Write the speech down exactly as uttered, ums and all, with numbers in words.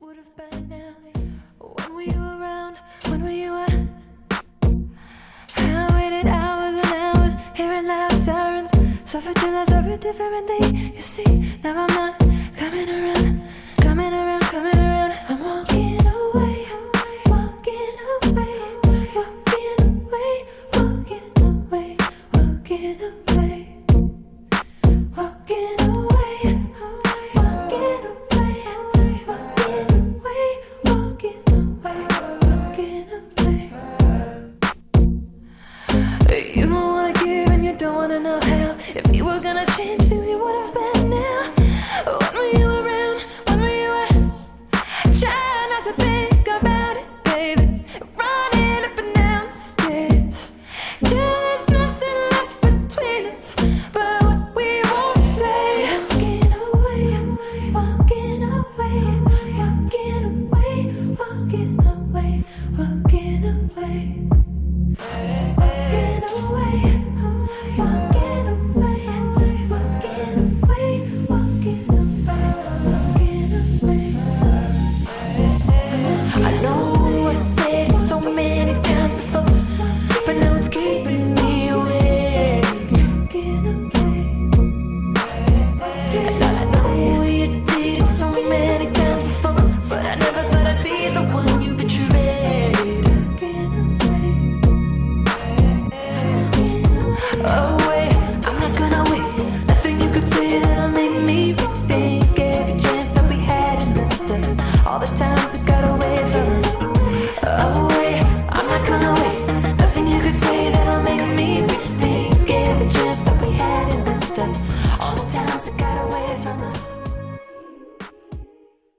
would have been now. When were you around? When were you at? I waited hours and hours, hearing loud sirens. Suffered till I suffered different thing. You see, now I'm not coming around, coming around, coming around. I'm walking away, walking away, walking away, walking away, walking away, walking away, walking away, walking away, walking away, walking away. You don't wanna give and you don't wanna know how. If you were gonna change things, you would have been now. When were you around? When were you at? Try not to think about it, baby. Running up and down the stairs till there's nothing left between us but what we won't say. Walking away, walking away, walking away, walking away, walking away. Walking away, walking away, walking away, walking away, walking away. I know I said it so many times before, but now it's keeping me awake. Walking away. And I know you did it so many times before, but I never thought I'd be the one you betrayed. Walking away. Oh wait, I'm not gonna wait. Nothing you could say that'll make me rethink every chance that we had and missed it. All the time